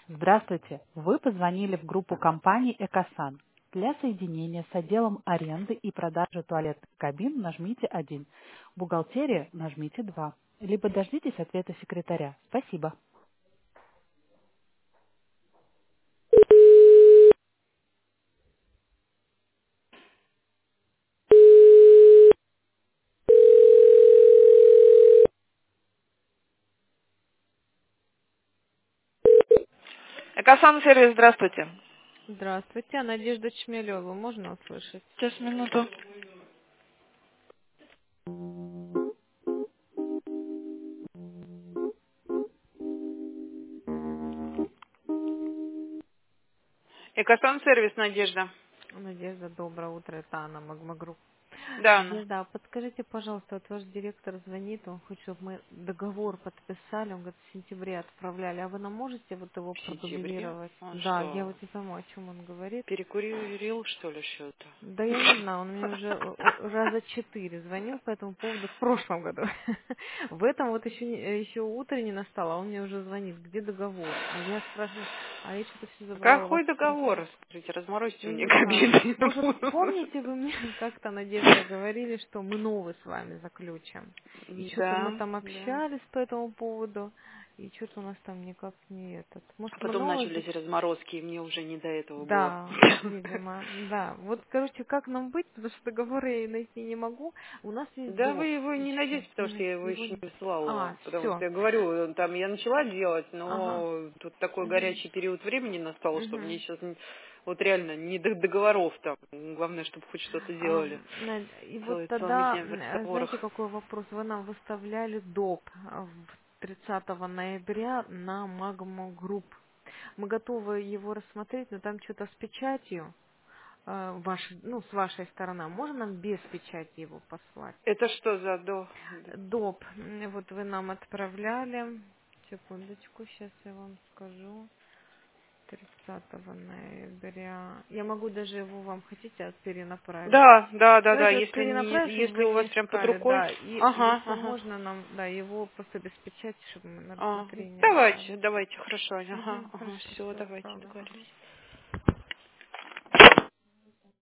Здравствуйте! Вы позвонили в группу компании «Экосан». Для соединения с отделом аренды и продажи туалетных кабин нажмите 1. Бухгалтерия нажмите 2. Либо дождитесь ответа секретаря. Спасибо. Экосан сервис, здравствуйте. Здравствуйте, Надежда Чмелева. Можно услышать? Сейчас, минуту. Экосан сервис, Надежда. Надежда, доброе утро. Это Анна Магмагрупп. Да, Анна. Надежда, а подскажите, пожалуйста, вот ваш директор звонит, он хочет, чтобы мы договор подписали, он говорит, в сентябре отправляли, а вы нам можете вот его В сентябре? продублировать? Он Да, я что, вот не пойму, о чем он говорит. перекурил, что ли, что-то? Да я не знаю, он мне уже раза 4 звонил по этому поводу в прошлом году. В этом вот еще утро не настало, а он мне уже звонит, где договор? А я спрашиваю, а я что-то все забывала вас Какой спросить. договор? Скажите, разморозьте Я мне не знаю. Может, кабину. помните, вы мне как-то, Надежда, говорили, что мы новый с вами заключим? И что-то мы Да, там да. общались по этому поводу, и что-то у нас там никак не этот. А Может, мы потом новый начались разморозки, и мне уже не до этого было. Да, видимо, да. Вот, короче, как нам быть, потому что договор я найти не могу. У нас есть Да, вы доп. его не еще. найдете, потому что я его еще не присылала А, вам. Потому что все. я говорю, там я начала делать, Ага. но тут такой Угу. горячий период времени настал, что мне Угу. сейчас вот реально не до договоров там. Главное, чтобы хоть что-то делали. И вот Целый тогда, день в знаете, разговорах. какой вопрос? Вы нам выставляли доп. В 30 ноября на Магма Групп. Мы готовы его рассмотреть, но там что-то с печатью. Ну, с вашей стороны, можно нам без печати его послать? Это что за до? Доп. Вот вы нам отправляли. Секундочку, сейчас я вам скажу. 30 ноября. Я могу даже его вам хотите перенаправить. Да, да, да, да. Давайте вот Если не, перенаправить, чтобы если вы у не вас прям под искали, рукой. да. И Ага, если ага. можно нам, да, его просто без печати, чтобы мы на А, рассмотрение давайте, отдали. давайте, хорошо. Ага, Угу, ага, хорошо, все, все давайте отправлю. Ага. договорились.